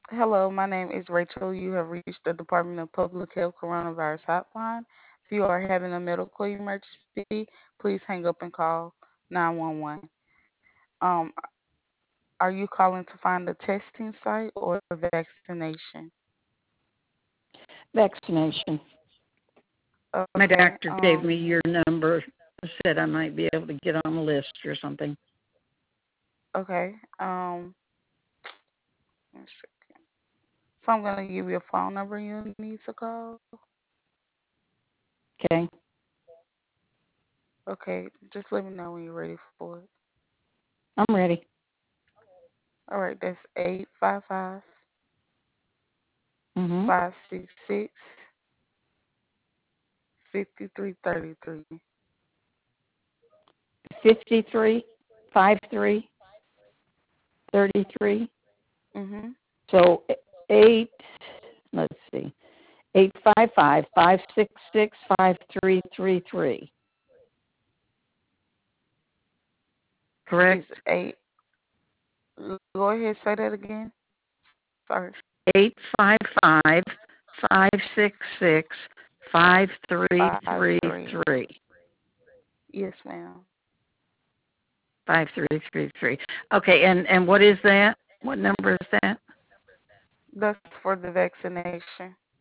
Hello, my name is Rachel. You have reached the Department of Public Health Coronavirus Hotline. If you are having a medical emergency, please hang up and call 911. Um, are you calling to find a testing site or vaccination? Vaccination. My Okay. doctor gave me your number, said I might be able to get on a list or something. Okay. One second. So I'm gonna give you a phone number you need to call. Okay, Okay. Just let me know when you're ready for it. I'm ready. All right. That's 855 Mhm. 566 5333. 53, 53, 33. Mhm. So 8. Let's see. 855-566-5333. Is Correct? 8. Go ahead. Say that again. Sorry. 855-566-5333. 53. Yes, ma'am. 5333. Okay, and what is that? What number is that? That's for the vaccination.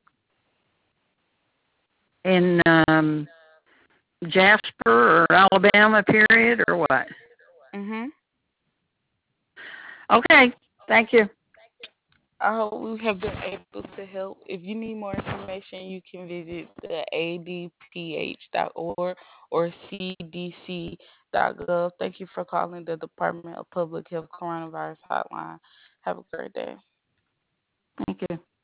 In Jasper or Alabama, period, or what? Mhm. Okay, thank you. I hope we have been able to help. If you need more information, you can visit the adph.org or cdc.gov. Thank you for calling the Department of Public Health Coronavirus Hotline. Have a great day. Thank you.